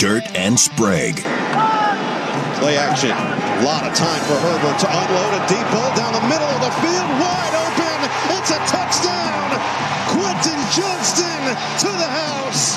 Dirt and Sprague. Play action. A lot of time for Herbert to unload a deep ball down the middle of the field. Wide open. It's a touchdown. Quentin Johnston to the house.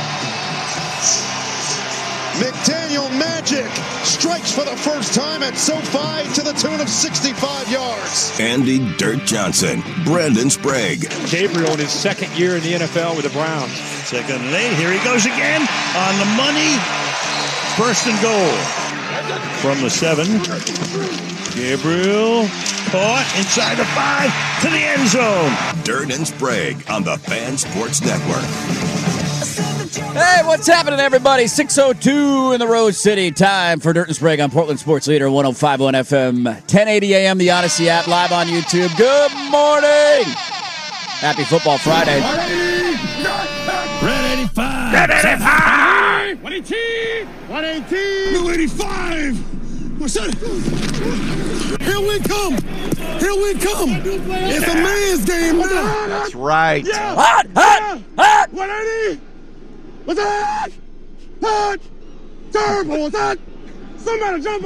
McDaniel Magic strikes for the first time at SoFi to the tune of 65 yards. Andy Dirt Johnson, Brandon Sprague. Gabriel in his second year in the NFL with the Browns. Second and 8. Here he goes again on the money. First and goal from the 7. Gabriel caught inside the 5 to the end zone. Dirt and Sprague on the Fan Sports Network. Hey, what's happening, everybody? 6:02 in the Rose City. Time for Dirt and Sprague on Portland Sports Leader 105.1 FM, 1080 AM, the Odyssey app, live on YouTube. Good morning. Happy Football Friday. Red 85. Red 85. 118. 118. Blue 85. What's that? Here we come. Here we come. It's a man's game now. That's right. Yeah. Hot, hot, hot. 180. What's that? Hot. Turbo. What's that? Somebody jump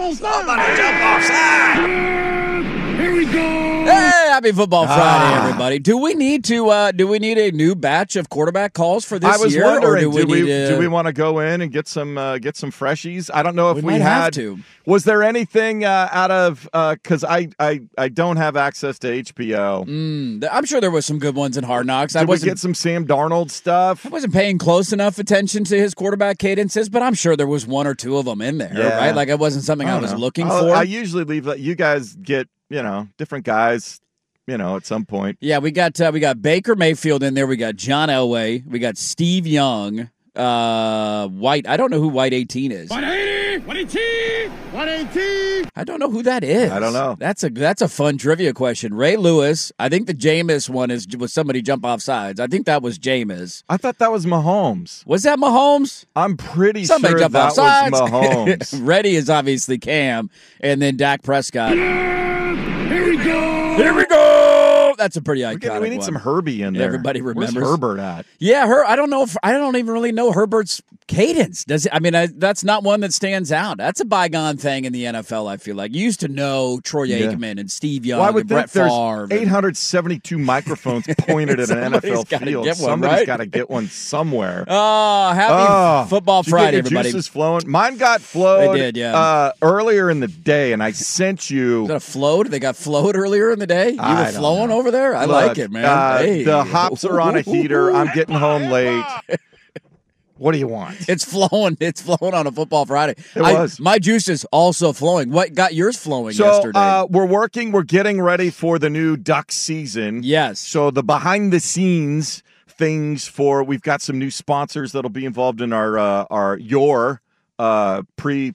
offside. Here we go. Hey, happy Football Friday, everybody. Do we need a new batch of quarterback calls for this year? I was wondering, or do we want to go in and get some freshies? I don't know if we might had have to. Was there anything out of because I don't have access to HBO. I'm sure there was some good ones in Hard Knocks. Did we get some Sam Darnold stuff? I wasn't paying close enough attention to his quarterback cadences, but I'm sure there was one or two of them in there, right? Like it wasn't something I was looking for. I usually leave that. You guys get, different guys, at some point. Yeah, we got Baker Mayfield in there. We got John Elway. We got Steve Young. White. I don't know who White 18 is. 180. 118. 118. I don't know who that is. I don't know. That's a fun trivia question. Ray Lewis. I think the Jameis one was somebody jump off sides. I think that was Jameis. I thought that was Mahomes. Was that Mahomes? I'm pretty Somebody sure jump that off sides. was Mahomes. Reddy is obviously Cam, and then Dak Prescott. Here we go. Here we go. That's a pretty iconic We need one. some Herbie in there. Everybody remembers. Where's Herbert at? Yeah, I don't know I don't even really know Herbert's cadence. Does it? I mean, that's not one that stands out. That's a bygone thing in the NFL. I feel like you used to know Troy Aikman and Steve Young and Brett Favre. There's 872 microphones pointed at an NFL field. Somebody's got to get one somewhere. Oh, happy Football Friday, everybody! Juices flowing. Mine got flowed. They did, yeah. Earlier in the day, and I sent you. Is that a float? They got flowed earlier in the day. You were flowing over there. I like it, man. Hey. The hops are on a heater. I'm getting home late. What do you want? It's flowing. It's flowing on a Football Friday. It was. My juice is also flowing. What got yours flowing yesterday? We're getting ready for the new duck season. Yes. So the behind the scenes things we've got some new sponsors that'll be involved in our pre-game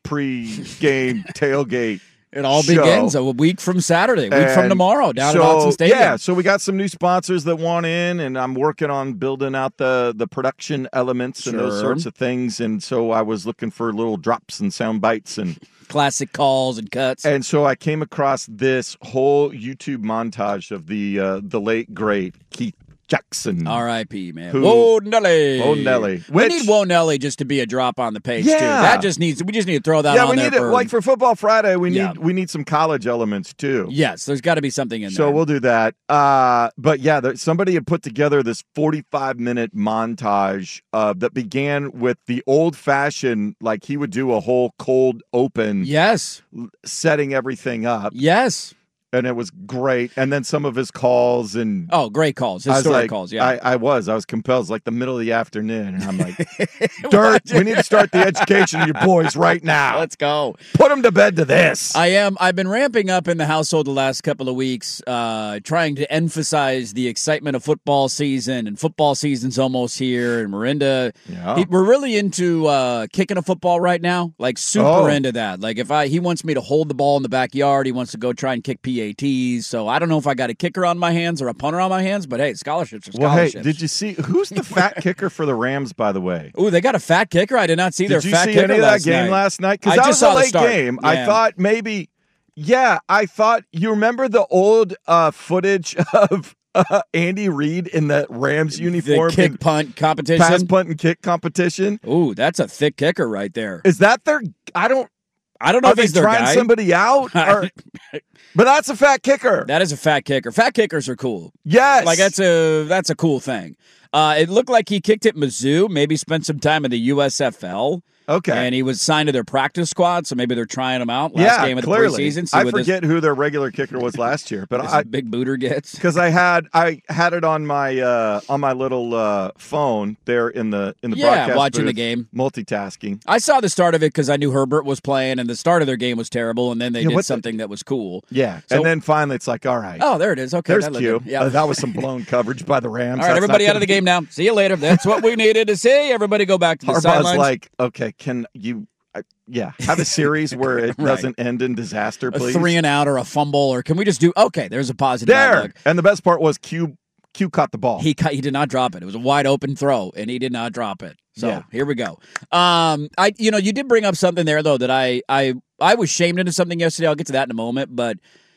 tailgate. It all begins a week from Saturday, from tomorrow, down at Autzen Stadium. Yeah, so we got some new sponsors that want in, and I'm working on building out the production elements and those sorts of things. And so I was looking for little drops and sound bites and classic calls and cuts. And so I came across this whole YouTube montage of the late great Keith Jackson. R.I.P., man. Whoa, Nelly. We need Whoa Nelly just to be a drop on the page, too. We just need to throw that on there. Yeah, we need for Football Friday, we need some college elements, too. Yes, there's got to be something in there. So we'll do that. But yeah, somebody had put together this 45-minute montage that began with the old-fashioned, like he would do a whole cold open. Yes. Setting everything up. Yes. And it was great. And then some of his calls and great calls, historic calls. Yeah, I was compelled. It was like the middle of the afternoon, and I'm like, Dirt, we need to start the education of your boys right now. Let's go. Put them to bed to this. I've been ramping up in the household the last couple of weeks, trying to emphasize the excitement of football season, and football season's almost here. And Miranda, we're really into kicking a football right now, like super into that. Like he wants me to hold the ball in the backyard, he wants to go try and kick PATs. So I don't know if I got a kicker on my hands or a punter on my hands, but hey, scholarships are scholarships. Well, hey, did you see who's the fat kicker for the Rams, by the way? Oh, they got a fat kicker? I did not see their fat kicker. Did you see any of that game last night? Because that was a late game. Yeah. I thought maybe, I thought you remember the old footage of Andy Reid in that Rams uniform? The kick punt competition? Pass, punt, and kick competition? Ooh, that's a thick kicker right there. Is that their... I don't know if he's trying somebody out, but that's a fat kicker. That is a fat kicker. Fat kickers are cool. Yes, like that's a cool thing. It looked like he kicked at Mizzou. Maybe spent some time in the USFL. Okay, and he was signed to their practice squad, so maybe they're trying him out. Last game of the preseason. I forget who their regular kicker was last year, but big booter gets because I had it on my little phone there in the broadcast watching booth, the game, multitasking. I saw the start of it because I knew Herbert was playing, and the start of their game was terrible, and then they did something that was cool. Yeah, and then finally it's like, all right, oh, there it is. Okay, there's Q. Yeah, that was some blown coverage by the Rams. All right, everybody out of the game now. See you later. That's what we needed to see. Everybody go back to the sidelines. Harbaugh's like, okay, can you? Have a series where it doesn't end in disaster, please. A 3-and-out or a fumble, or can we just do? Okay, there's a positive outlook. And the best part was Q caught the ball. He did not drop it. It was a wide open throw, and he did not drop it. So Here we go. You did bring up something there though that I was shamed into something yesterday. I'll get to that in a moment, but.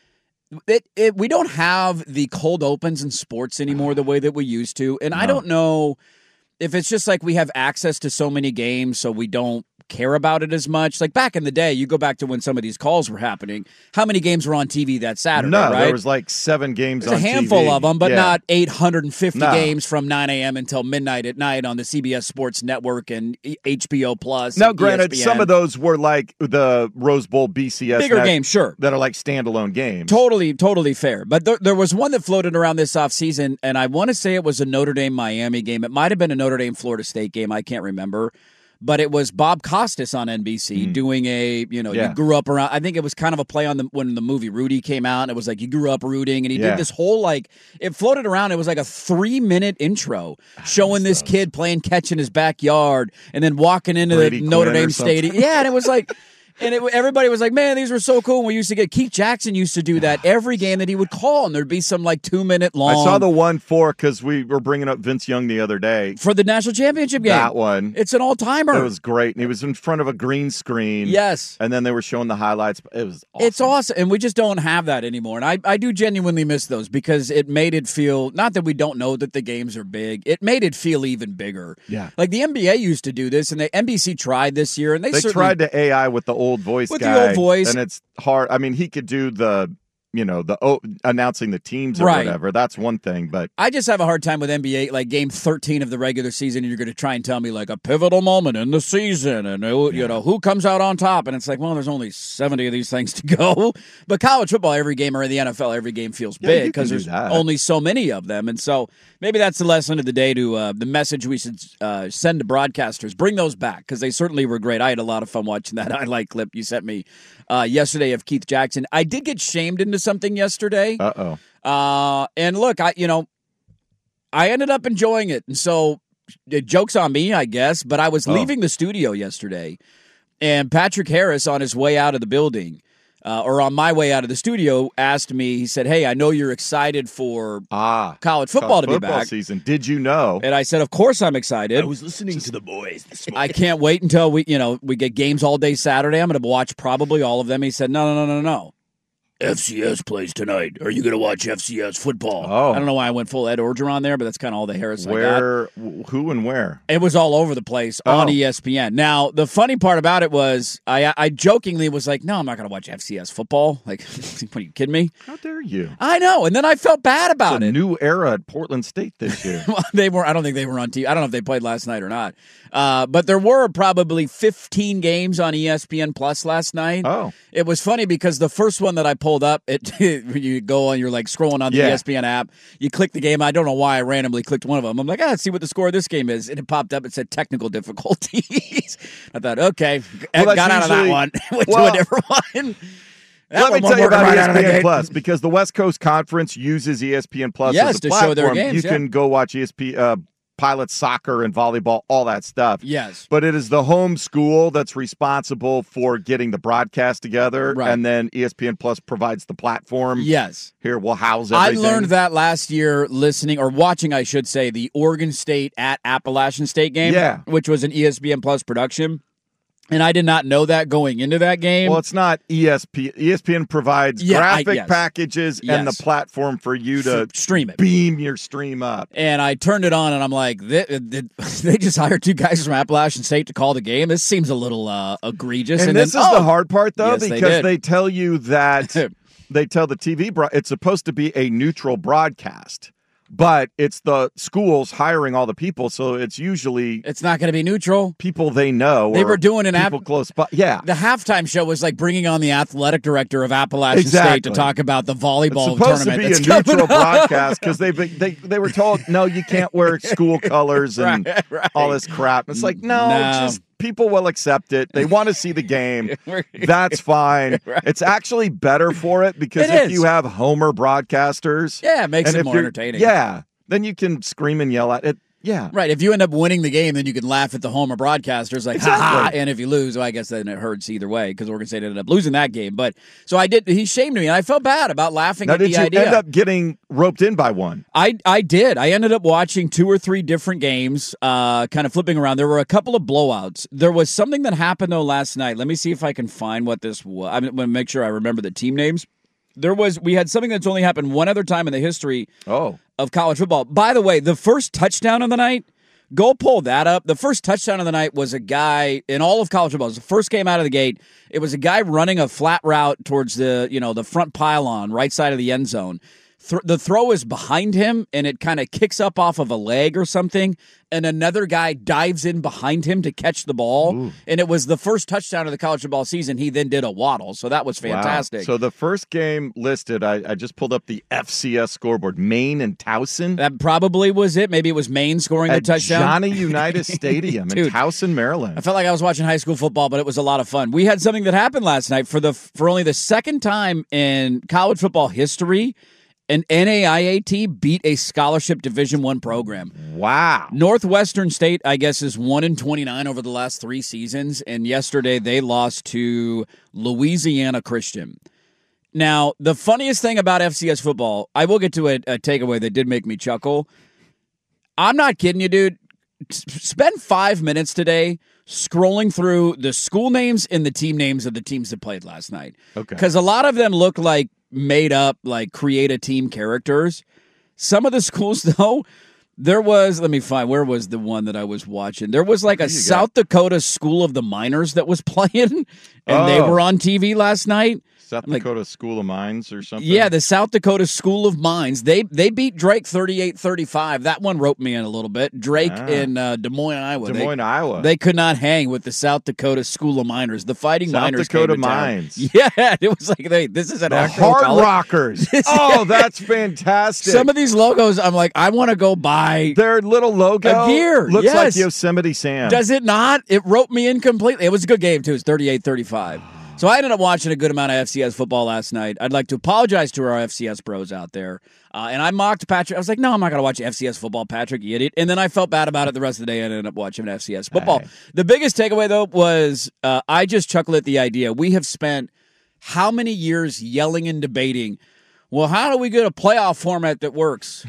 We don't have the cold opens in sports anymore the way that we used to, and I don't know if it's just like we have access to so many games, so we don't care about it as much. Like back in the day, you go back to when some of these calls were happening. How many games were on TV that Saturday? No, right? There was like 7 games. There's on a handful TV. of them, but not 850 games from 9 a.m. until midnight at night on the CBS Sports Network and HBO Plus. Now, granted, ESPN. some of those were like the Rose Bowl BCS bigger games, sure, that are like standalone games. Totally fair. But there was one that floated around this offseason, and I want to say it was a Notre Dame-Miami game. It might have been a Notre Dame-Florida State game. I can't remember. But it was Bob Costas on NBC doing you grew up around, I think it was kind of a play on when the movie Rudy came out. And it was like, you grew up rooting. And he did this whole, it floated around. It was like a 3-minute intro showing this kid playing catch in his backyard and then walking into Brady the Notre Quinn Dame stadium. Yeah, and it was like... And everybody was like, man, these were so cool. And we used to get Keith Jackson used to do that every game that he would call, and there'd be some 2-minute long. I saw the one because we were bringing up Vince Young the other day for the national championship game. That one, it's an all-timer. It was great, and he was in front of a green screen. Yes, and then they were showing the highlights. It was awesome. It's awesome, and we just don't have that anymore. And I do genuinely miss those because it made it feel not that we don't know that the games are big. It made it feel even bigger. Yeah, like the NBA used to do this, and the NBC tried this year, and they tried to AI with the old voice guy. Voice. And it's hard. I mean, he could do the announcing the teams or whatever. That's one thing, but I just have a hard time with NBA, like game 13 of the regular season, and you're going to try and tell me like a pivotal moment in the season, and who comes out on top, and it's like, well, there's only 70 of these things to go. But college football, every game, or in the NFL, every game feels big because there's only so many of them, and so maybe that's the lesson of the day to the message we should send to broadcasters: bring those back because they certainly were great. I had a lot of fun watching that highlight clip you sent me yesterday of Keith Jackson. I did get shamed into something yesterday. And look, I ended up enjoying it. And so joke's on me, I guess, but I was leaving the studio yesterday, and Patrick Harris on his way out of the building, or on my way out of the studio, asked me, he said, hey, I know you're excited for college football to be back. Season. Did you know? And I said, of course I'm excited. I was listening to the boys this morning. I can't wait until we get games all day Saturday. I'm going to watch probably all of them. He said, no. FCS plays tonight. Are you going to watch FCS football? Oh. I don't know why I went full Ed Orgeron there, but that's kind of all the Harris I got. Who and where? It was all over the place on ESPN. Now, the funny part about it was I jokingly was like, no, I'm not going to watch FCS football. Like, what, are you kidding me? How dare you? I know. And then I felt bad about it. New era at Portland State this year. Well, I don't think they were on TV. I don't know if they played last night or not. But there were probably 15 games on ESPN Plus last night. Oh. It was funny because the first one that I pulled up, you go on, you're like scrolling on the ESPN app, you click the game. I don't know why I randomly clicked one of them. I'm like, let's see what the score of this game is. And it popped up. It said technical difficulties. I thought, okay, got out of that one. Went to a different one. Let me tell you about ESPN Plus, because the West Coast Conference uses ESPN Plus as a to platform. Show their games. You can go watch Pilot soccer and volleyball, all that stuff. Yes. But it is the home school that's responsible for getting the broadcast together, and then ESPN Plus provides the platform. Yes. Here, we'll house everything. I learned that last year listening, or watching, I should say, the Oregon State at Appalachian State game, which was an ESPN Plus production. And I did not know that going into that game. Well, it's not ESPN. ESPN provides graphic packages and the platform for you to stream it, beam your stream up. And I turned it on, and I'm like, they just hired 2 guys from Appalachian State to call the game. This seems a little egregious. And this is the hard part, though, because they tell you that they tell the TV it's supposed to be a neutral broadcast. But it's the schools hiring all the people, so it's usually it's not going to be neutral. People they know. They were doing people close by. Yeah, the haltime show was like bringing on the athletic director of Appalachian State to talk about the volleyball tournament. It's supposed to be a neutral broadcast because they were told no, you can't wear school colors and all this crap. It's like no. Just. People will accept it. They want to see the game. That's fine. Right. It's actually better for it because if you have Homer broadcasters. Yeah, it makes it more entertaining. Yeah, then you can scream and yell at it. Yeah. Right. If you end up winning the game, then you can laugh at the Homer broadcasters like, ha. And if you lose, well, I guess then it hurts either way because Oregon State ended up losing that game. But so he shamed me, and I felt bad about laughing at the idea. Did you end up getting roped in by one? I did. I ended up watching 2 or 3 different games, kind of flipping around. There were a couple of blowouts. There was something that happened, though, last night. Let me see if I can find what this was. I'm going to make sure I remember the team names. We had something that's only happened one other time in the history of college football. By the way, the first touchdown of the night, go pull that up. The first touchdown of the night was a guy in all of college football. It was the first game out of the gate. It was a guy running a flat route towards the front pylon, right side of the end zone. The throw is behind him, and it kind of kicks up off of a leg or something, and another guy dives in behind him to catch the ball. Ooh. And it was the first touchdown of the college football season. He then did a waddle, so that was fantastic. Wow. So the first game listed, I just pulled up the FCS scoreboard, Maine and Towson. That probably was it. Maybe it was Maine scoring the touchdown. Johnny Unitas Stadium in Towson, Maryland. I felt like I was watching high school football, but it was a lot of fun. We had something that happened last night for only the second time in college football history. An NAIAT beat a scholarship Division I program. Wow. Northwestern State, I guess, is 1-29 over the last 3 seasons, and yesterday they lost to Louisiana Christian. Now, the funniest thing about FCS football, I will get to a takeaway that did make me chuckle. I'm not kidding you, dude. Spend 5 minutes today scrolling through the school names and the team names of the teams that played last night. Okay. Because a lot of them look like made up, like create a team characters. Some of the schools, though, there was, let me find, where was the one that I was watching? There was like a South Dakota School of the Miners that was playing, and they were on TV last night. South Dakota School of Mines or something? Yeah, the South Dakota School of Mines. They beat Drake 38-35. That one roped me in a little bit. Drake in Des Moines, Iowa. Iowa. They could not hang with the South Dakota School of Miners. The Fighting Miners. South Dakota Mines. Yeah, it was like, this is an actual Hard college. Rockers. That's fantastic. Some of these logos, I'm like, I want to go buy their little logo. A gear. Looks like Yosemite Sam. Does it not? It roped me in completely. It was a good game, too. It's 38-35. So I ended up watching a good amount of FCS football last night. I'd like to apologize to our FCS bros out there. And I mocked Patrick. I was like, no, I'm not going to watch FCS football, Patrick, you idiot. And then I felt bad about it the rest of the day and ended up watching FCS football. Right. The biggest takeaway, though, was I just chuckled at the idea. We have spent how many years yelling and debating, well, how do we get a playoff format that works?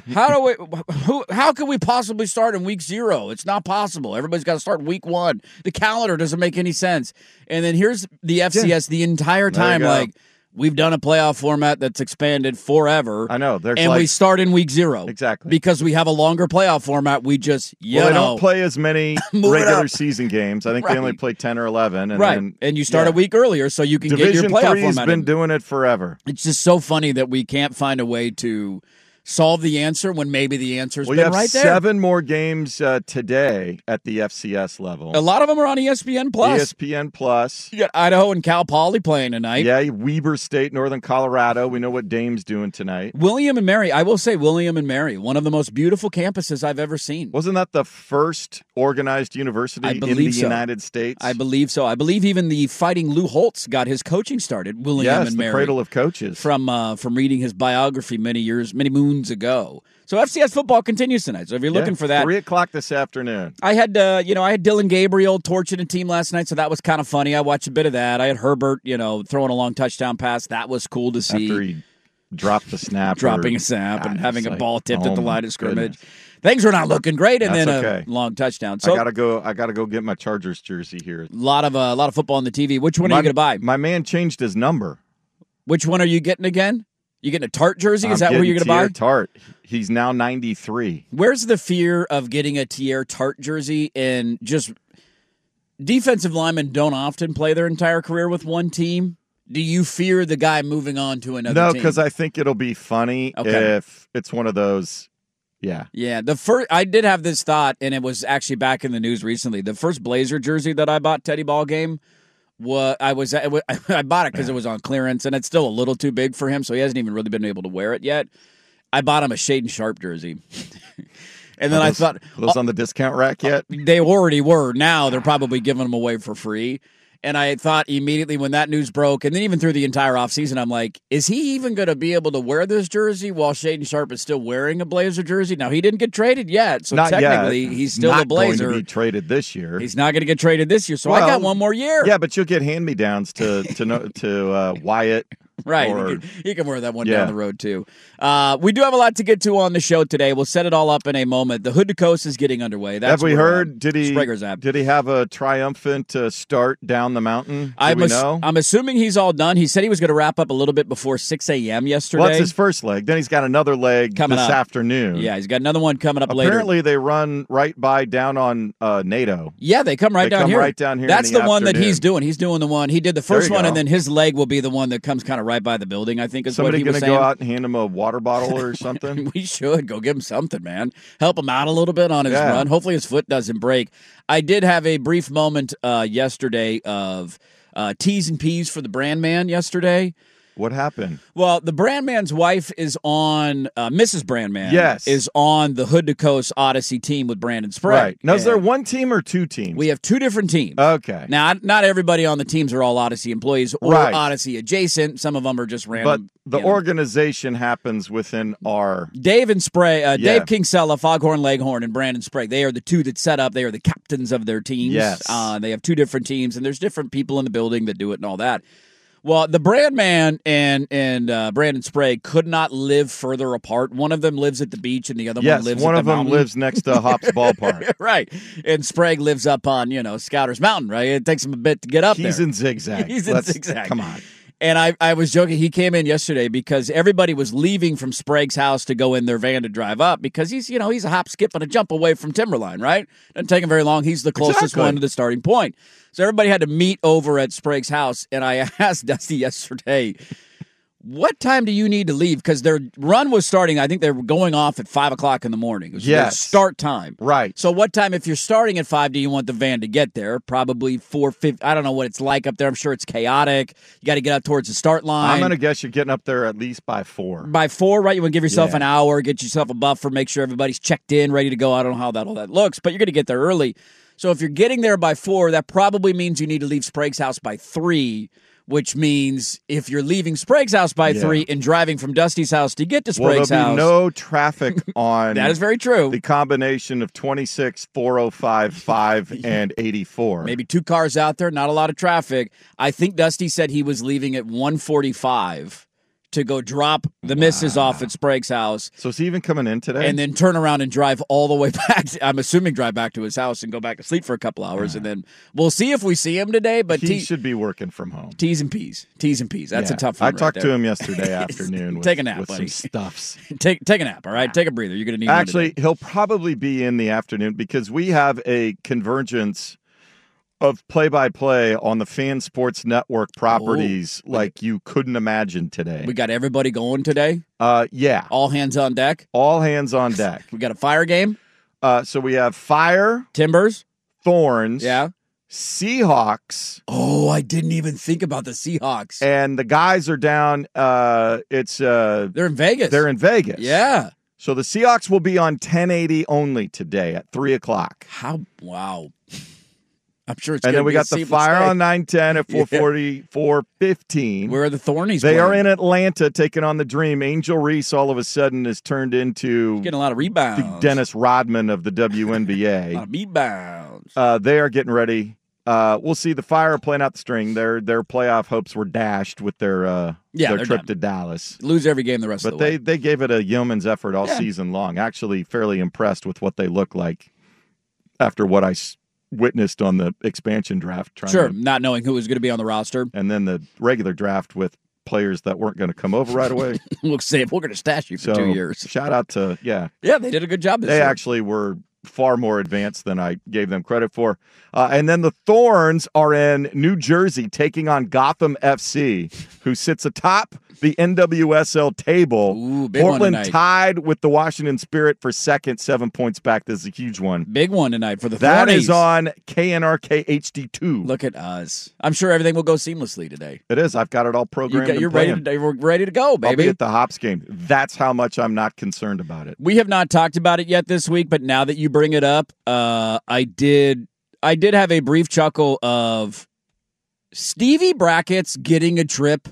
How can we possibly start in week 0? It's not possible. Everybody's got to start week 1. The calendar doesn't make any sense. And then here's the FCS the entire time, like, we've done a playoff format that's expanded forever. I know. And we start in week 0. Exactly. Because we have a longer playoff format. We just, they don't play as many regular season games. I think they only play 10 or 11. And and you start a week earlier so you can get your playoff format. Division 3 has been doing it forever. It's just so funny that we can't find a way to solve the answer when maybe the answer's been right there. We have 7 more games today at the FCS level. A lot of them are on ESPN+. ESPN+. You got Idaho and Cal Poly playing tonight. Yeah, Weber State, Northern Colorado. We know what Dame's doing tonight. William and Mary. I will say William and Mary, one of the most beautiful campuses I've ever seen. Wasn't that the first organized university in the United States? I believe so. I believe even the Fighting Lou Holtz got his coaching started, William and Mary. Yes, the cradle of coaches. From reading his biography many moons ago. So FCS football continues tonight. So if you're looking for that, 3:00 this afternoon. I had Dylan Gabriel torching a team last night, so that was kind of funny. I watched a bit of that. I had Herbert, throwing a long touchdown pass. That was cool to see. After he dropped the snap, dropping a snap and having a ball tipped at the line of scrimmage. things were not looking great, and then a long touchdown. So I gotta go get my Chargers jersey here. A lot of football on the TV. Which one are you going to buy? My man changed his number. Which one are you getting again? You getting a Tart jersey? Is that where you're going to buy? Tart. He's now 93. Where's the fear of getting a Tier Tart jersey and just defensive linemen don't often play their entire career with one team? Do you fear the guy moving on to another team? No, because I think it'll be funny if it's one of those. Yeah. Yeah. I did have this thought, and it was actually back in the news recently. The first Blazer jersey that I bought, Teddy Ball game, I bought it because it was on clearance, and it's still a little too big for him, so he hasn't even really been able to wear it yet. I bought him a Shaden Sharp jersey. And then I thought, are those on the discount rack yet? They already were. Now they're probably giving them away for free. And I thought immediately when that news broke, and then even through the entire offseason, I'm like, is he even going to be able to wear this jersey while Shaden Sharp is still wearing a Blazer jersey? Now, he didn't get traded yet, so not technically yet. He's still a Blazer. Not going to be traded this year. He's not going to get traded this year, so I got one more year. Yeah, but you'll get hand-me-downs to Wyatt. Right. He can wear that one down the road, too. We do have a lot to get to on the show today. We'll set it all up in a moment. The Hood to Coast is getting underway. Have we heard? Did he have a triumphant start down the mountain? I'm assuming he's all done. He said he was going to wrap up a little bit before 6 a.m. yesterday. Well, that's his first leg. Then he's got another leg coming this afternoon. Yeah, he's got another one coming up later. Apparently, they run right by down on NATO. Yeah, they come right down here. Right down here. That's the one that he's doing. He's doing the one. He did the first one, and then his leg will be the one that comes kind of right by the building, I think is somebody what he was saying. Somebody going to go out and hand him a water bottle or something? We should go give him something, man. Help him out a little bit on his run. Hopefully his foot doesn't break. I did have a brief moment yesterday of T's and P's for the brand man yesterday. What happened? Well, the Brandman's wife is on, Mrs. Brandman is on the Hood to Coast Odyssey team with Brandon Sprague. Right. Now, is there one team or two teams? We have two different teams. Okay. Now, not everybody on the teams are all Odyssey employees or Odyssey adjacent. Some of them are just random. But the organization happens within our... Dave and Sprague, Dave Kingsella, Foghorn Leghorn, and Brandon Sprague. They are the two that set up. They are the captains of their teams. Yes. They have two different teams, and there's different people in the building that do it and all that. Well, the Brandman and Brandon Sprague could not live further apart. One of them lives at the beach, and the other one lives at the mountain. Yes, one of them lives next to Hops Ballpark. Right. And Sprague lives up on, Scouter's Mountain, right? It takes him a bit to get up there. He's in zigzag. Come on. And I was joking. He came in yesterday because everybody was leaving from Sprague's house to go in their van to drive up because he's a hop, skip, and a jump away from Timberline, right? Doesn't take him very long. He's the closest one to the starting point. So everybody had to meet over at Sprague's house, and I asked Dusty yesterday, what time do you need to leave? Because their run was starting, I think they were going off at 5 o'clock in the morning. It was their start time. Right. So what time, if you're starting at 5, do you want the van to get there? Probably 4:50. I don't know what it's like up there. I'm sure it's chaotic. You got to get up towards the start line. I'm going to guess you're getting up there at least by 4. By 4, right? You want to give yourself an hour, get yourself a buffer, make sure everybody's checked in, ready to go. I don't know how all that looks, but you're going to get there early. So if you're getting there by 4, that probably means you need to leave Sprague's house by 3, which means if you're leaving Sprague's house by 3 and driving from Dusty's house to get to Sprague's there'll house. Be no traffic on that is very true. The combination of 26, 405, 5, and 84. Maybe 2 cars out there, not a lot of traffic. I think Dusty said he was leaving at 1:45 to go drop the missus off at Sprague's house. So is he even coming in today? And then turn around and drive all the way back. I'm assuming drive back to his house and go back to sleep for a couple hours. And then we'll see if we see him today. But he should be working from home. T's and P's. T's and P's. That's a tough one. I talked to him yesterday afternoon. Take a nap, with buddy. Some stuffs. Take a nap, all right? Take a breather. You're going to need Actually, he'll probably be in the afternoon because we have a convergence of play-by-play on the Fan Sports Network properties like you couldn't imagine today. We got everybody going today? Yeah. All hands on deck? All hands on deck. We got a Fire game? So we have Fire. Timbers? Thorns. Yeah. Seahawks. Oh, I didn't even think about the Seahawks. And the guys are down. They're in Vegas. They're in Vegas. Yeah. So the Seahawks will be on 1080 only today at 3 o'clock. Wow. I'm sure it's and then we got the Fire on 910 at 440, 415. Where are the Thornies They playing? are in Atlanta taking on the Dream. Angel Reese all of a sudden has turned into getting a lot of rebounds. The Dennis Rodman of the WNBA. A lot of rebounds. They are getting ready we'll see. The Fire playing out the string. Their playoff hopes were dashed with their trip to Dallas. Lose every game the rest of the way. But they gave it a yeoman's effort all season long. Actually, fairly impressed with what they look like after what I witnessed on the expansion draft. Not knowing who was going to be on the roster. And then the regular draft with players that weren't going to come over right away. We'll say we're going to stash you for 2 years. Shout out to, Yeah, they did a good job this year. They actually were far more advanced than I gave them credit for. And then the Thorns are in New Jersey taking on Gotham FC, who sits atop the NWSL table. Ooh, big Portland one tonight. tied with the Washington Spirit for second, 7 points back. This is a huge one. Big one tonight for the That Thornies. is on KNRK HD2. Look at us. I'm sure everything will go seamlessly today. It is. I've got it all programmed. You're ready to go, baby. I'll be at the Hops game. That's how much I'm not concerned about it. We have not talked about it yet this week, but now that you bring it up, I did have a brief chuckle of Stevie Brackett's getting a trip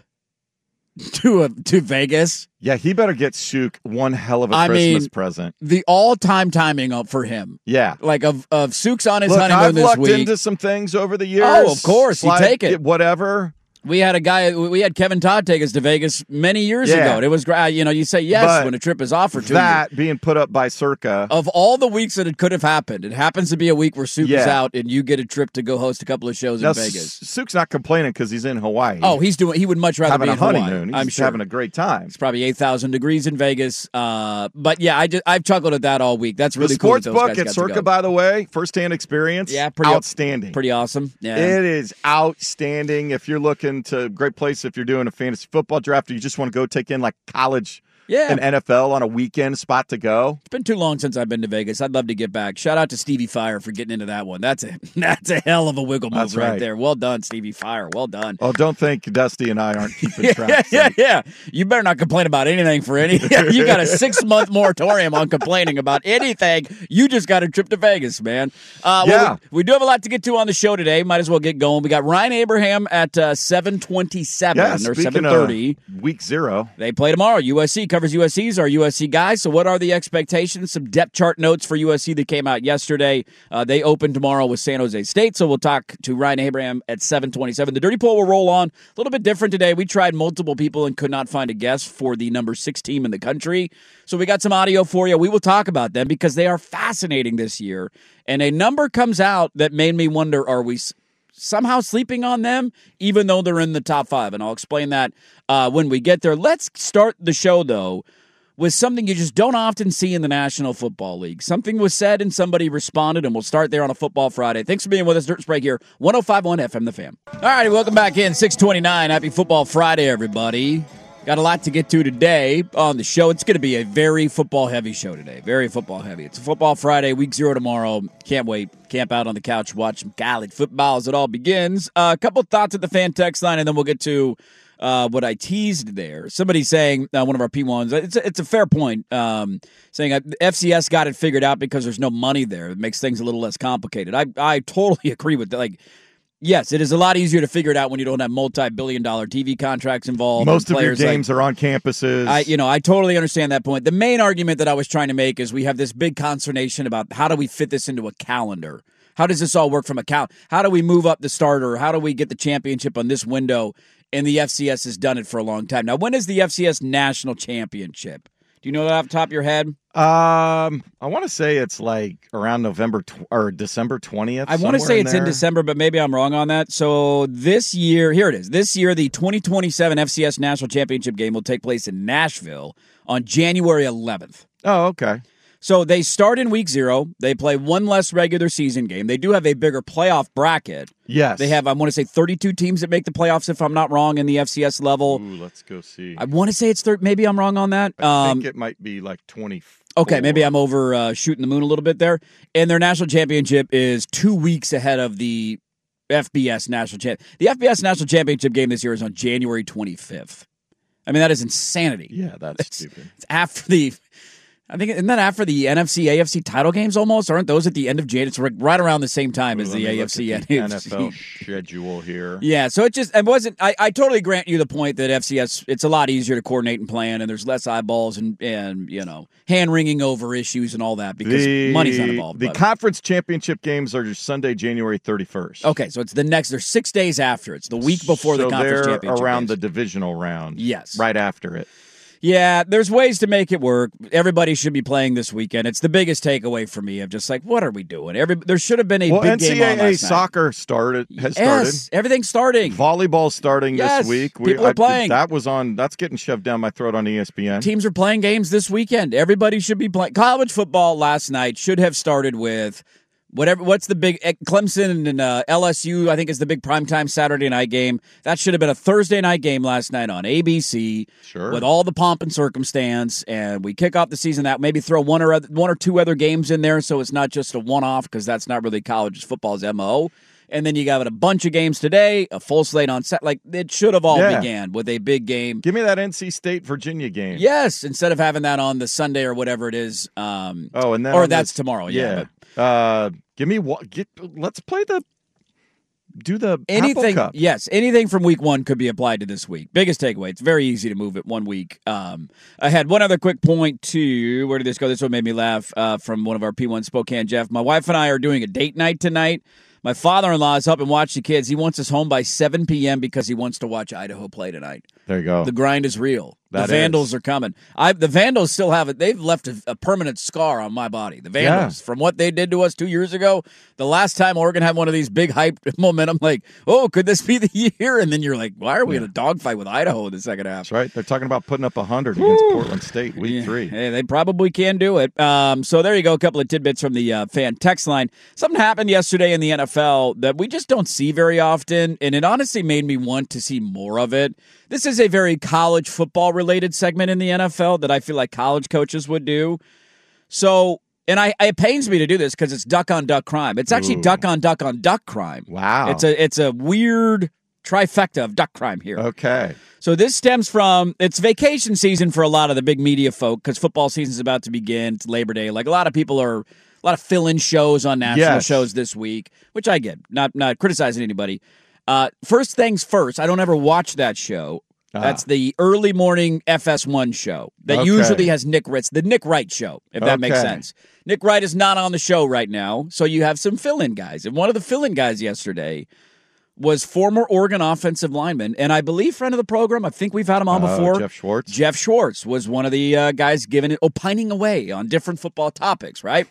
to Vegas. Yeah, he better get Shook one hell of a Christmas present. The all-time timing for him. Yeah. Like of Sook's on his Look, honeymoon I've this lucked week. into some things over the years. Oh, of course. You take it. Whatever. We had Kevin Todd take us to Vegas many years ago. And it was great. You say yes when a trip is offered to you. That being put up by Circa. Of all the weeks that it could have happened, it happens to be a week where Sook is out and you get a trip to go host a couple of shows in Vegas. Sook's not complaining because he's in Hawaii. Oh, he would much rather having be a in Hawaii. honeymoon. He's I'm sure having a great time. It's probably 8,000 degrees in Vegas. But yeah, I've chuckled at that all week. That's really the cool. The sports book at Circa, by the way, firsthand experience. Yeah, outstanding. Pretty awesome. Yeah, it is outstanding. If you're looking to great place, if you're doing a fantasy football draft, or you just want to go take in like college. And NFL on a weekend spot to go. It's been too long since I've been to Vegas. I'd love to get back. Shout out to Stevie Fire for getting into that one. That's a hell of a wiggle move right there. Well done, Stevie Fire. Well done. Oh, don't think Dusty and I aren't keeping track. Yeah. You better not complain about anything for anything. You got a 6-month moratorium on complaining about anything. You just got a trip to Vegas, man. We do have a lot to get to on the show today. Might as well get going. We got Ryan Abraham at 7:27 or 7:30. Week 0. They play tomorrow. USC covers USC's our USC guys. So what are the expectations? Some depth chart notes for USC that came out yesterday. They open tomorrow with San Jose State. So we'll talk to Ryan Abraham at 7:27. The Dirty Poll will roll on. A little bit different today. We tried multiple people and could not find a guest for the number 6 team in the country. So we got some audio for you. We will talk about them because they are fascinating this year. And a number comes out that made me wonder, are we somehow sleeping on them, even though they're in the top 5? And I'll explain that when we get there. Let's start the show, though, with something you just don't often see in the National Football League. Something was said and somebody responded, and we'll start there on a Football Friday. Thanks for being with us. Dirt Sprague here, 105.1 FM The Fan. All righty, welcome back in, 6:29. Happy Football Friday, everybody. Got a lot to get to today on the show. It's going to be a very football-heavy show today. Very football-heavy. It's a Football Friday, week 0 tomorrow. Can't wait. Camp out on the couch, watch some college football as it all begins. A couple thoughts at the fan text line, and then we'll get to what I teased there. Somebody saying, one of our P1s, it's a fair point, saying FCS got it figured out because there's no money there. It makes things a little less complicated. I totally agree with that. Like, yes, it is a lot easier to figure it out when you don't have multi-billion-dollar TV contracts involved. Most of your games are on campuses. I totally understand that point. The main argument that I was trying to make is we have this big consternation about how do we fit this into a calendar? How does this all work from a calendar? How do we move up the starter? How do we get the championship on this window? And the FCS has done it for a long time. Now, when is the FCS National Championship? Do you know that off the top of your head? I want to say it's like around or December 20th. I want to say it's in December, but maybe I'm wrong on that. So this year, here it is. This year, the 2027 FCS National Championship game will take place in Nashville on January 11th. Oh, okay. So they start in week 0. They play one less regular season game. They do have a bigger playoff bracket. Yes. They have, I want to say, 32 teams that make the playoffs, if I'm not wrong, in the FCS level. Ooh, let's go see. I want to say it's 30. Maybe I'm wrong on that. I think it might be like 24. Okay, maybe I'm over shooting the moon a little bit there. And their national championship is 2 weeks ahead of the FBS National Championship. The FBS National Championship game this year is on January 25th. I mean, that is insanity. Yeah, that's stupid. It's after the I think, isn't that after the NFC, AFC title games almost? Aren't those at the end of January? It's right around the same time as the AFC and NFL schedule here. Yeah, so it wasn't, I totally grant you the point that FCS, it's a lot easier to coordinate and plan, and there's less eyeballs and hand-wringing over issues and all that because money's not involved. The conference championship games are Sunday, January 31st. Okay, so it's they're 6 days after. It's the week before the conference championship games. Around the divisional round. Yes. Right after it. Yeah, there's ways to make it work. Everybody should be playing this weekend. It's the biggest takeaway for me of just like, what are we doing? There should have been a big game on last night. Soccer has started. Yes, everything's starting. Volleyball's starting this week. People are playing. That's getting shoved down my throat on ESPN. Teams are playing games this weekend. Everybody should be playing. College football last night should have started with what's the big Clemson and LSU, I think, is the big primetime Saturday night game. That should have been a Thursday night game last night on ABC. Sure. With all the pomp and circumstance, and we kick off the season that maybe throw one or two other games in there so it's not just a one-off because that's not really college football's MO. And then you got a bunch of games today, a full slate on set. Like, it should have all began with a big game. Give me that NC State-Virginia game. Yes, instead of having that on the Sunday or whatever it is. And then or that's tomorrow. Yeah. Give me what? Let's play do the anything. Apple Cup. Yes, anything from week one could be applied to this week. Biggest takeaway: it's very easy to move it 1 week. I had one other quick point too. Where did this go? This one made me laugh from one of our P1 Spokane Jeff. My wife and I are doing a date night tonight. My father-in-law is up and watch the kids. He wants us home by 7 p.m. because he wants to watch Idaho play tonight. There you go. The grind is real. The Vandals are coming. The Vandals still have it. They've left a permanent scar on my body. The Vandals, from what they did to us 2 years ago, the last time Oregon had one of these big hype momentum, like, oh, could this be the year? And then you're like, why are we in a dogfight with Idaho in the second half? That's right. They're talking about putting up 100 against Portland State week 3. Hey, they probably can do it. So there you go. A couple of tidbits from the fan text line. Something happened yesterday in the NFL that we just don't see very often, and it honestly made me want to see more of it. This is a very college football-related segment in the NFL that I feel like college coaches would do. So, and it pains me to do this because it's duck-on-duck crime. It's actually duck-on-duck-on-duck crime. Wow. It's a weird trifecta of duck crime here. Okay. So this stems from, it's vacation season for a lot of the big media folk because football season's about to begin. It's Labor Day. Like a lot of fill-in shows on national shows this week, which I get. Not criticizing anybody. First things first, I don't ever watch that show. That's the early morning FS1 show that usually has Nick Ritz, the Nick Wright show, if that makes sense. Nick Wright is not on the show right now, so you have some fill-in guys. And one of the fill-in guys yesterday was former Oregon offensive lineman, and I believe friend of the program. I think we've had him on before. Jeff Schwartz. Jeff Schwartz was one of the guys opining away on different football topics, right?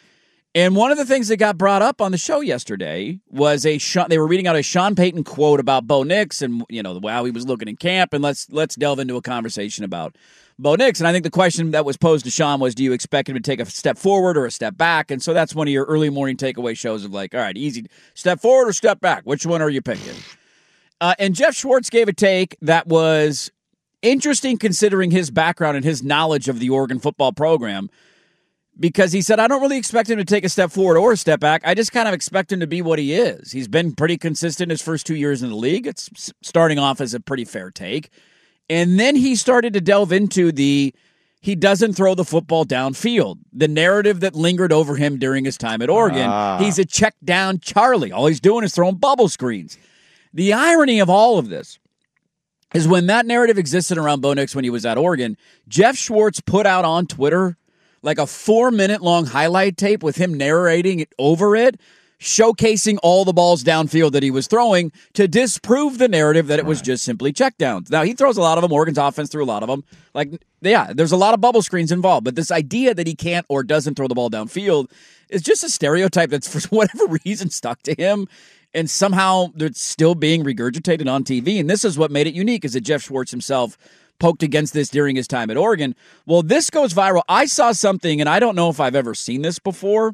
And one of the things that got brought up on the show yesterday was they were reading out a Sean Payton quote about Bo Nix and how he was looking in camp, and let's delve into a conversation about Bo Nix. And I think the question that was posed to Sean was, do you expect him to take a step forward or a step back? And so that's one of your early morning takeaway shows of like, all right, easy, step forward or step back? Which one are you picking? And Jeff Schwartz gave a take that was interesting considering his background and his knowledge of the Oregon football program. Because he said, I don't really expect him to take a step forward or a step back. I just kind of expect him to be what he is. He's been pretty consistent his first 2 years in the league. It's starting off as a pretty fair take. And then he started to delve into he doesn't throw the football downfield. The narrative that lingered over him during his time at Oregon. He's a check down Charlie. All he's doing is throwing bubble screens. The irony of all of this is when that narrative existed around Bo Nix when he was at Oregon, Jeff Schwartz put out on Twitter like a 4-minute long highlight tape with him narrating it over it, showcasing all the balls downfield that he was throwing to disprove the narrative that it was just simply checkdowns. Now, he throws a lot of them. Oregon's offense threw a lot of them. There's a lot of bubble screens involved, but this idea that he can't or doesn't throw the ball downfield is just a stereotype that's for whatever reason stuck to him, and somehow it's still being regurgitated on TV. And this is what made it unique, is that Jeff Schwartz himself poked against this during his time at Oregon. Well, this goes viral. I saw something, and I don't know if I've ever seen this before.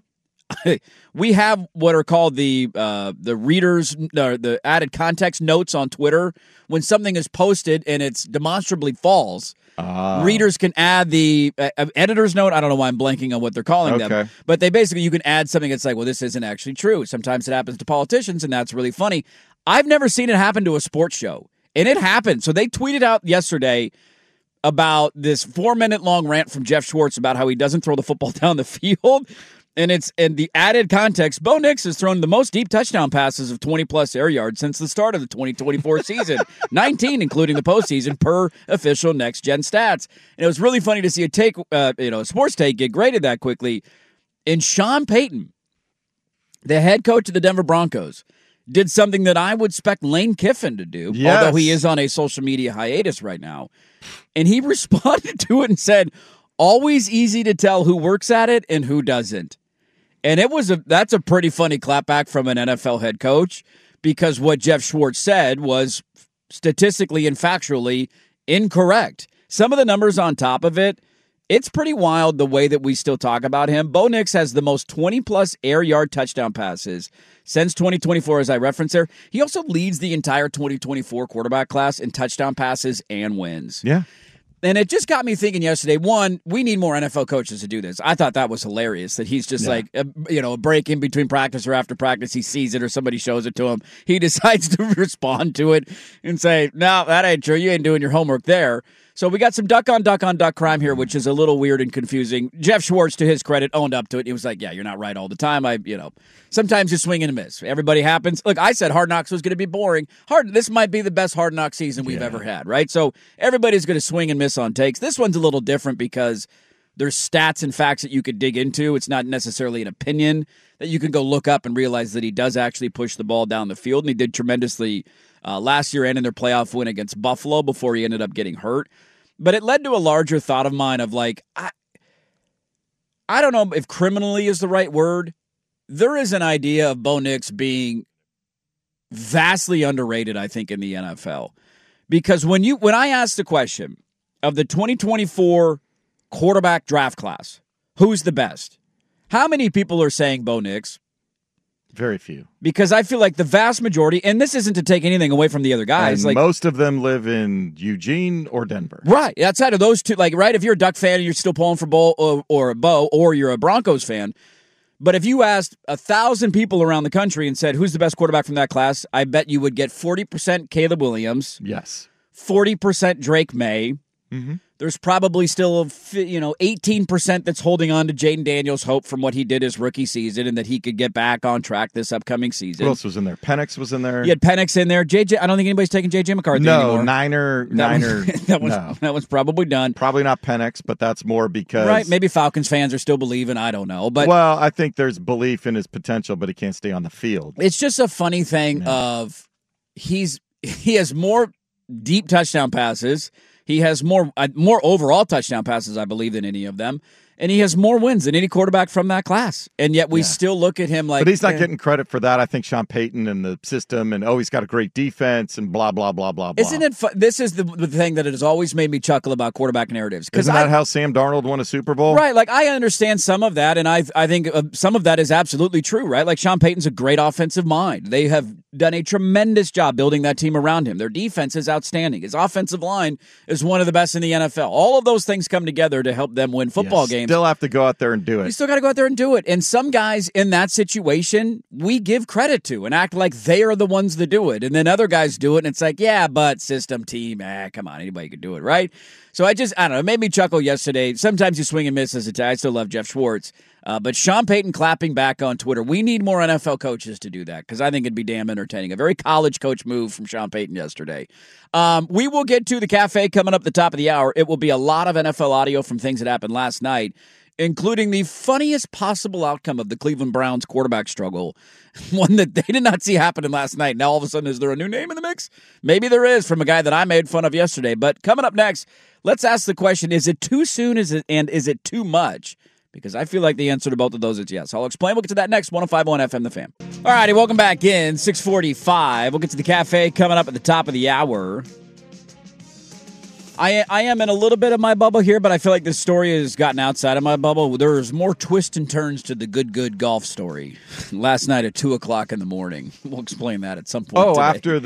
We have what are called the readers, the added context notes on Twitter. When something is posted and it's demonstrably false, readers can add the editor's note. I don't know why I'm blanking on what they're calling them. But you can add something that's like, well, this isn't actually true. Sometimes it happens to politicians, and that's really funny. I've never seen it happen to a sports show. And it happened. So they tweeted out yesterday about this 4-minute long rant from Jeff Schwartz about how he doesn't throw the football down the field. And the added context, Bo Nix has thrown the most deep touchdown passes of 20-plus air yards since the start of the 2024 season, 19 including the postseason per official Next Gen stats. And it was really funny to see a sports take get graded that quickly. And Sean Payton, the head coach of the Denver Broncos, did something that I would expect Lane Kiffin to do, although he is on a social media hiatus right now. And he responded to it and said, always easy to tell who works at it and who doesn't. And that's a pretty funny clapback from an NFL head coach, because what Jeff Schwartz said was statistically and factually incorrect. Some of the numbers on top of it, it's pretty wild the way that we still talk about him. Bo Nix has the most 20-plus air yard touchdown passes since 2024, as I referenced there. He also leads the entire 2024 quarterback class in touchdown passes and wins. Yeah. And it just got me thinking yesterday, one, we need more NFL coaches to do this. I thought that was hilarious, that he's just a break in between practice or after practice. He sees it or somebody shows it to him. He decides to respond to it and say, no, that ain't true. You ain't doing your homework there. So we got some duck on duck crime here, which is a little weird and confusing. Jeff Schwartz, to his credit, owned up to it. He was like, yeah, you're not right all the time. Sometimes you swing and a miss. Everybody happens. Look, I said Hard Knocks was going to be boring. This might be the best Hard Knocks season we've ever had, right? So everybody's going to swing and miss on takes. This one's a little different because there's stats and facts that you could dig into. It's not necessarily an opinion that you can go look up and realize that he does actually push the ball down the field, and he did tremendously last year and in their playoff win against Buffalo before he ended up getting hurt. But it led to a larger thought of mine of I don't know if criminally is the right word. There is an idea of Bo Nix being vastly underrated, I think, in the NFL. Because when I asked the question of the 2024 quarterback draft class, who's the best? How many people are saying Bo Nix? Very few. Because I feel like the vast majority, and this isn't to take anything away from the other guys. And most of them live in Eugene or Denver. Right. Outside of those two, right, if you're a Duck fan and you're still pulling for Bo or Bo, or you're a Broncos fan. But if you asked 1,000 people around the country and said, who's the best quarterback from that class, I bet you would get 40% Caleb Williams. Yes. 40% Drake May. Mm-hmm. There's probably still 18% that's holding on to Jaden Daniels' hope from what he did his rookie season and that he could get back on track this upcoming season. Who else was in there? Penix was in there. You had Penix in there. JJ. I don't think anybody's taking JJ McCarthy anymore. Niner. That was probably done. Probably not Penix, but that's more because right. Maybe Falcons fans are still believing. I don't know. But I think there's belief in his potential, but he can't stay on the field. It's just a funny thing of he has more deep touchdown passes. He has more overall touchdown passes, I believe, than any of them. And he has more wins than any quarterback from that class. And yet we still look at him like... But he's not getting credit for that. I think Sean Payton and the system and, he's got a great defense and blah, blah, blah, blah, blah. Isn't it this is the thing that it has always made me chuckle about quarterback narratives. Isn't that how Sam Darnold won a Super Bowl? Right. I understand some of that, and I think some of that is absolutely true, right? Like Sean Payton's a great offensive mind. They have done a tremendous job building that team around him. Their defense is outstanding. His offensive line is one of the best in the NFL. All of those things come together to help them win football games. Still have to go out there and do it. You still got to go out there and do it. And some guys in that situation, we give credit to and act like they are the ones that do it. And then other guys do it, and it's like, yeah, but system, team, come on, anybody could do it, right? So I don't know, it made me chuckle yesterday. Sometimes you swing and miss as a tie. I still love Jeff Schwartz. But Sean Payton clapping back on Twitter. We need more NFL coaches to do that because I think it'd be damn entertaining. A very college coach move from Sean Payton yesterday. We will get to the cafe coming up at the top of the hour. It will be a lot of NFL audio from things that happened last night, including the funniest possible outcome of the Cleveland Browns quarterback struggle, one that they did not see happening last night. Now all of a sudden, is there a new name in the mix? Maybe there is, from a guy that I made fun of yesterday. But coming up next, let's ask the question, is it too soon is it too much? Because I feel like the answer to both of those is yes. I'll explain. We'll get to that next. 105.1 FM, The Fan. All righty, welcome back in. 6:45. We'll get to the cafe coming up at the top of the hour. I am in a little bit of my bubble here, but I feel like this story has gotten outside of my bubble. There's more twists and turns to the good golf story. Last night at 2 o'clock in the morning. We'll explain that at some point today. After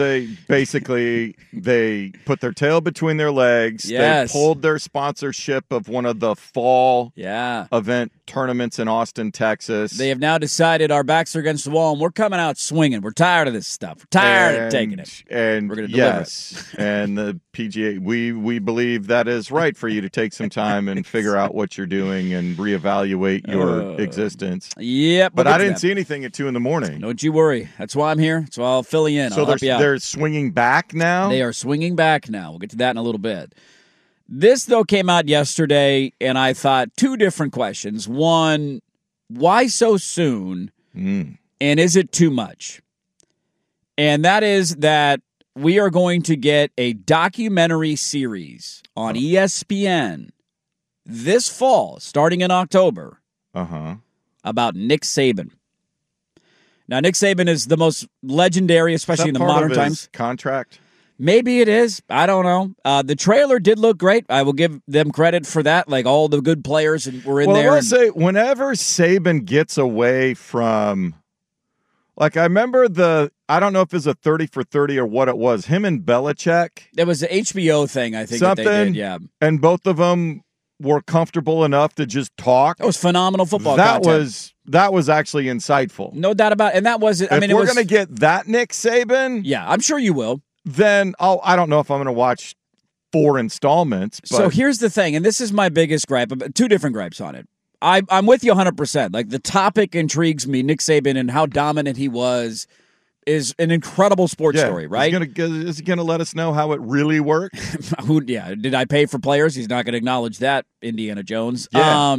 they put their tail between their legs. Yes. They pulled their sponsorship of one of the fall event tournaments in Austin, Texas. They have now decided our backs are against the wall, and we're coming out swinging. We're tired of this stuff. We're tired of taking it. And we're going to deliver it. And the PGA, we believe that is right for you to take some time and figure out what you're doing and reevaluate your existence. Yep. But I didn't see anything at 2 a.m. Don't you worry. That's why I'm here. So I'll fill you in. So they're swinging back now? They are swinging back now. We'll get to that in a little bit. This, though, came out yesterday, and I thought 2 different questions. One, why so soon, and is it too much? And that is that we are going to get a documentary series on ESPN this fall, starting in October, about Nick Saban. Now, Nick Saban is the most legendary, especially in the modern times. Contract? Maybe it is. I don't know. The trailer did look great. I will give them credit for that. Like, all the good players were in there. Well, I will say, whenever Saban gets away from, like, I remember I don't know if it was a 30 for 30 or what it was, him and Belichick. It was the HBO thing, I think, that they did, yeah. And both of them were comfortable enough to just talk. It was phenomenal football content. That was actually insightful. No doubt about it. And that was it. If we're going to get that Nick Saban. Yeah, I'm sure you will. Then I don't know if I'm going to watch 4 installments. But. So here's the thing, and this is my biggest gripe, 2 different gripes on it. I'm with you 100%. Like, the topic intrigues me. Nick Saban and how dominant he was is an incredible sports story, right? Is he going to let us know how it really worked? Did I pay for players? He's not going to acknowledge that, Indiana Jones. Yeah.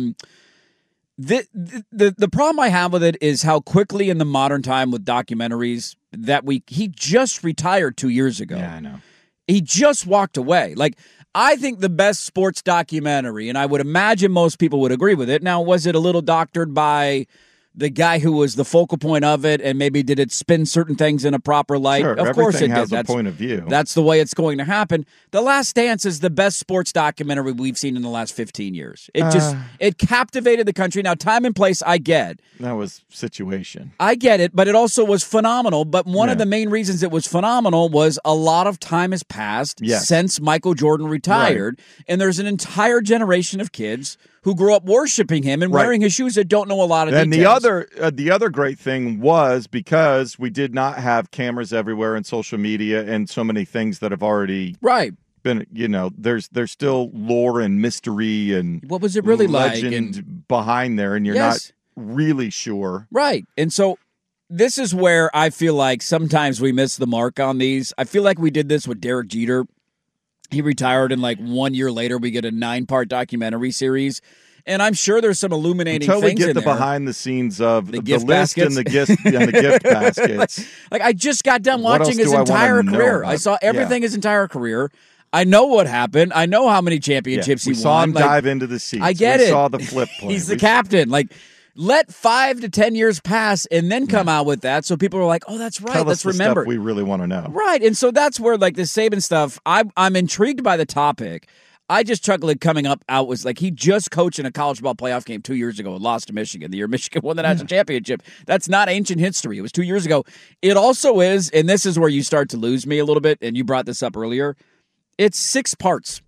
The problem I have with it is how quickly in the modern time with documentaries that he just retired 2 years ago. Yeah, I know. He just walked away. Like, I think the best sports documentary, and I would imagine most people would agree with it. Now, was it a little doctored by the guy who was the focal point of it, and maybe did it spin certain things in a proper light? Sure, of course it did. Has a point of view. That's the way it's going to happen. The Last Dance is the best sports documentary we've seen in the last 15 years. It captivated the country. Now, time and place, I get. That was situation. I get it, but it also was phenomenal. But one of the main reasons it was phenomenal was a lot of time has passed since Michael Jordan retired, and there's an entire generation of kids who grew up worshiping him and wearing his shoes that don't know a lot of details. And the other great thing was because we did not have cameras everywhere and social media and so many things that have already been, there's still lore and mystery and what was it really legend like behind there, and you're not really sure. Right. And so this is where I feel like sometimes we miss the mark on these. I feel like we did this with Derek Jeter. He retired, and like 1 year later, we get a 9-part documentary series. And I'm sure there's some illuminating things in there. Until we get the behind the scenes of the list baskets. and the gift baskets. like I just got done watching his entire career. I saw everything his entire career. I know what happened. I know how many championships he won. We saw him dive into the seats. I get it. We saw the flip play. He's the captain. Like, let 5 to 10 years pass and then come out with that, so people are like, "Oh, that's right. Let's remember." Stuff we really want to know, right? And so that's where, like, the Saban stuff. I'm intrigued by the topic. I just chuckled coming out was like he just coached in a college ball playoff game 2 years ago and lost to Michigan. The year Michigan won the national championship. That's not ancient history. It was 2 years ago. It also is, and this is where you start to lose me a little bit. And you brought this up earlier. It's 6 parts.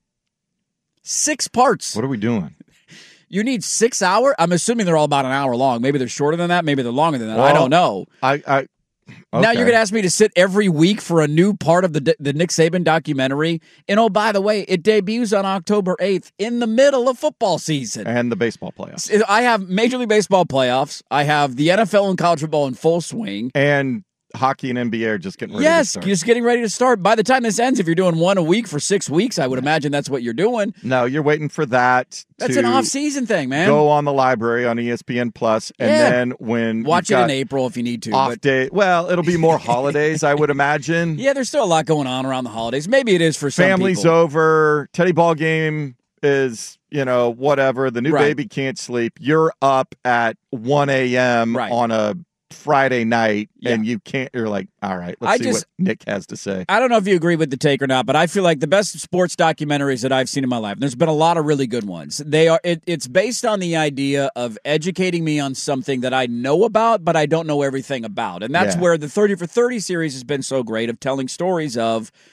6 parts. What are we doing? You need 6 hours? I'm assuming they're all about an hour long. Maybe they're shorter than that. Maybe they're longer than that. Well, I don't know. Okay. Now you're going to ask me to sit every week for a new part of the Nick Saban documentary. And, oh, by the way, it debuts on October 8th in the middle of football season. And the baseball playoffs. I have Major League Baseball playoffs. I have the NFL and college football in full swing. And hockey and NBA are just getting ready to start. Yes, just getting ready to start. By the time this ends, if you're doing one a week for 6 weeks, I would imagine that's what you're doing. No, you're waiting for that. That's an off-season thing, man. Go on the library on ESPN Plus, and then when watch it in April if you need to. Day. Well, it'll be more holidays, I would imagine. Yeah, there's still a lot going on around the holidays. Maybe it is for some Family's people. over. Teddy ball game is, whatever. The new baby can't sleep. You're up at 1 a.m. on a Friday night, and you're like, all right, let's see what Nick has to say. I don't know if you agree with the take or not, but I feel like the best sports documentaries that I've seen in my life, and there's been a lot of really good ones. It's based on the idea of educating me on something that I know about, but I don't know everything about. And that's where the 30 for 30 series has been so great, of telling stories of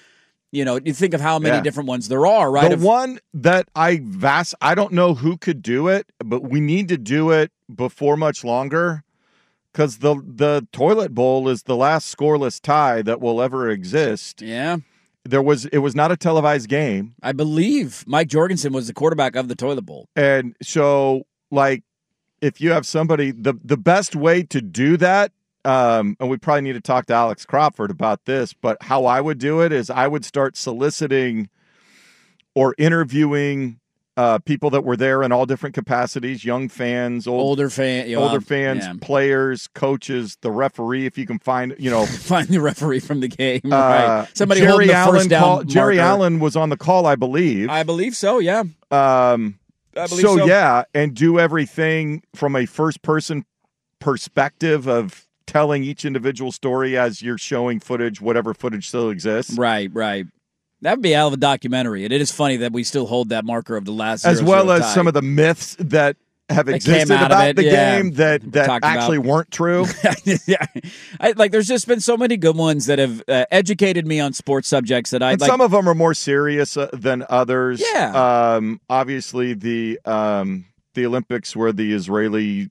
You think of how many different ones there are, right? The one that I don't know who could do it, but we need to do it before much longer because the toilet bowl is the last scoreless tie that will ever exist. Yeah. It was not a televised game. I believe Mike Jorgensen was the quarterback of the toilet bowl. And so, if you have somebody, the best way to do that, and we probably need to talk to Alex Crawford about this, but how I would do it is I would start soliciting or interviewing people that were there in all different capacities, young fans, older fans, players, coaches, the referee, if you can find, find the referee from the game. Right. Somebody holding the first down Jerry Allen was on the call, I believe. I believe so, yeah. I believe so. Yeah, and do everything from a first-person perspective of telling each individual story as you're showing footage, whatever footage still exists. Right. That would be out of a documentary. And it is funny that we still hold that marker of the last 0-0 as well as tie. some of the myths that have existed about the game that actually weren't true. Yeah, there's just been so many good ones that have educated me on sports subjects that and some of them are more serious than others. Yeah. Obviously the Olympics where the Israeli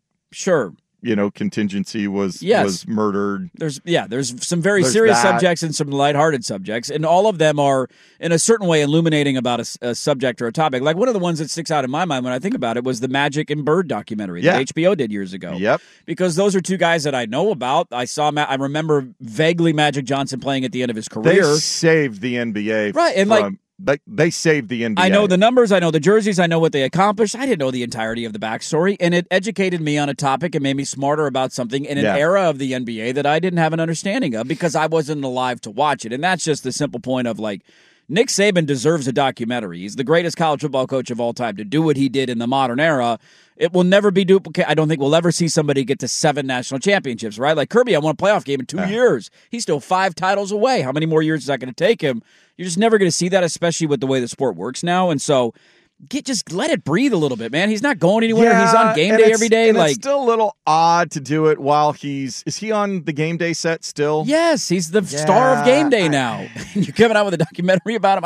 contingency was murdered. There's some very serious subjects and some lighthearted subjects, and all of them are in a certain way illuminating about a subject or a topic. Like one of the ones that sticks out in my mind when I think about it was the Magic and Bird documentary that HBO did years ago. Yep. Because those are two guys that I know about. I remember vaguely Magic Johnson playing at the end of his career. They saved the NBA. Right, and they saved the NBA. I know the numbers, I know the jerseys, I know what they accomplished. I didn't know the entirety of the backstory, and it educated me on a topic and made me smarter about something in an era of the NBA that I didn't have an understanding of because I wasn't alive to watch it. And that's just the simple point of Nick Saban deserves a documentary. He's the greatest college football coach of all time. To do what he did in the modern era, it will never be duplicated. I don't think we'll ever see somebody get to 7 national championships, right? Like Kirby, I won a playoff game in 2 years. He's still 5 titles away. How many more years is that going to take him? You're just never going to see that, especially with the way the sport works now. And so just let it breathe a little bit, man. He's not going anywhere. Yeah, he's on game day every day. It's still a little odd to do it while is he on the game day set still? Yes, he's the star of game day now. You're coming out with a documentary about him.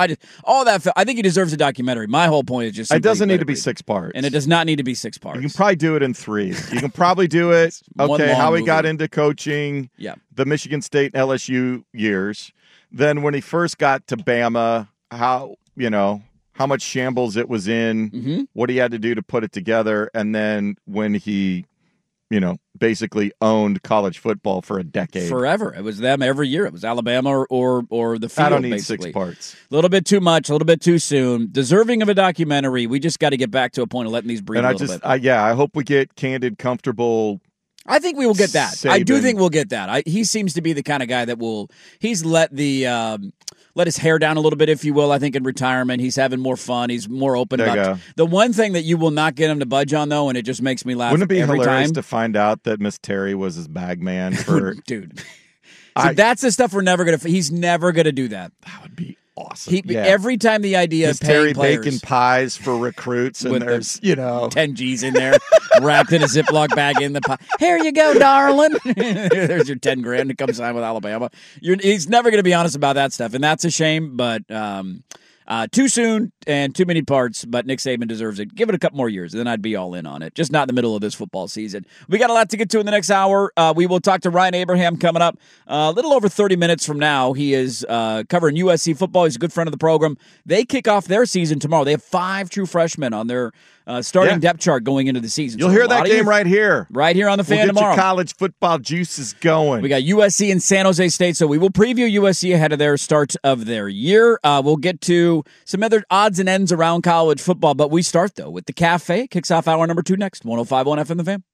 I think he deserves a documentary. My whole point is just it doesn't need to be 6 parts. And it does not need to be 6 parts. You can probably do it in 3. You can probably do it. Okay, how he got into coaching. Yeah. The Michigan State and LSU years. Then when he first got to Bama, how much shambles it was in, what he had to do to put it together, and then when he, basically owned college football for a decade. Forever. It was them every year. It was Alabama or the field, I don't need basically. 6 parts. A little bit too much, a little bit too soon. Deserving of a documentary. We just got to get back to a point of letting these breathe a little bit. I hope we get candid, comfortable. I think we will get that. Saban. I do think we'll get that. He seems to be the kind of guy that he's let his hair down a little bit, if you will, I think, in retirement. He's having more fun. He's more open about it. The one thing that you will not get him to budge on, though, and it just makes me laugh every time. Wouldn't it be hilarious to find out that Miss Terry was his bag man for... Dude. So that's the stuff we're never going to... He's never going to do that. That would be awesome. Every time the idea Miss of paying Terry players... baking pies for recruits, and there's, 10 G's in there, wrapped in a Ziploc bag in the pie. Here you go, darling. There's your 10 grand to come sign with Alabama. He's never going to be honest about that stuff, and that's a shame, but... too soon and too many parts, but Nick Saban deserves it. Give it a couple more years, and then I'd be all in on it. Just not in the middle of this football season. We got a lot to get to in the next hour. We will talk to Ryan Abraham coming up a little over 30 minutes from now. He is covering USC football. He's a good friend of the program. They kick off their season tomorrow. They have 5 true freshmen on their starting depth chart going into the season. You'll hear that game right here. Right here on the Fan tomorrow. We'll get your college football juices going. We got USC and San Jose State, so we will preview USC ahead of their start of their year. We'll get to some other odds and ends around college football, but we start, though, with the Cafe. Kicks off hour number 2 next. 105.1 FM The Fan.